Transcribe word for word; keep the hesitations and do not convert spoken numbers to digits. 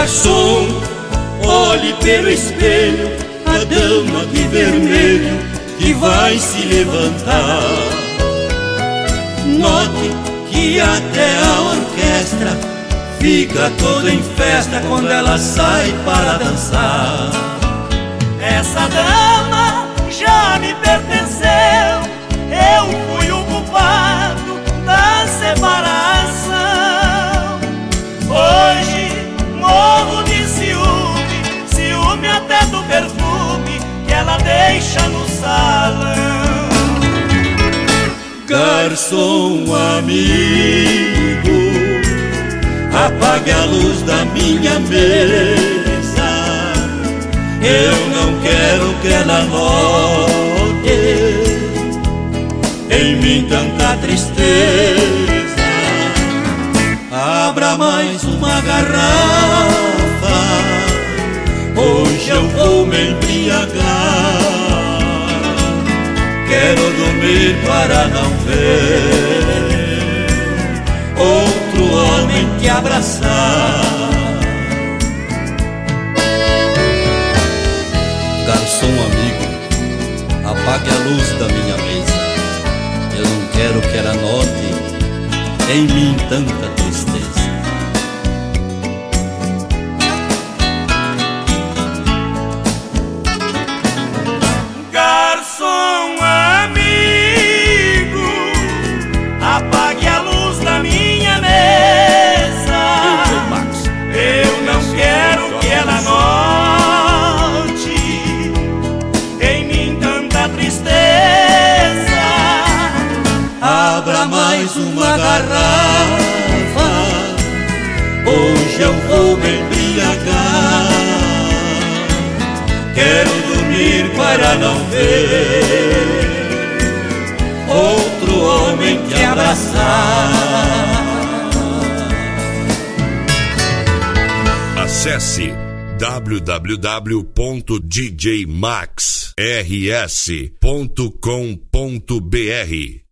Garçom, olhe pelo espelho a dama de vermelho que vai se levantar. Note que até a orquestra fica toda em festa quando ela sai para dançar. Essa dama já me pertenceu, eu fui o culpado da separação. Hoje morro de ciúme, ciúme até do perfume que ela deixa no salão. Garçom amigo, apague a luz da minha mesa. Eu não quero que ela note em mim tanta tristeza. Abra mais uma garrafa, hoje eu vou me embriagar. Quero dormir para não ver outro homem te abraçar. Garçom amigo, apague a luz da minha mesa. Eu não quero que ela note em mim tanta tristeza. Garçom amigo, apague a luz da minha mesa. Eu não quero que ela note em mim tanta tristeza. Abra mais uma garrafa, hoje eu vou me embriagar. Quero dormir para não ver outro homem te abraçar. Acesse w w w ponto d j max r s ponto com ponto b r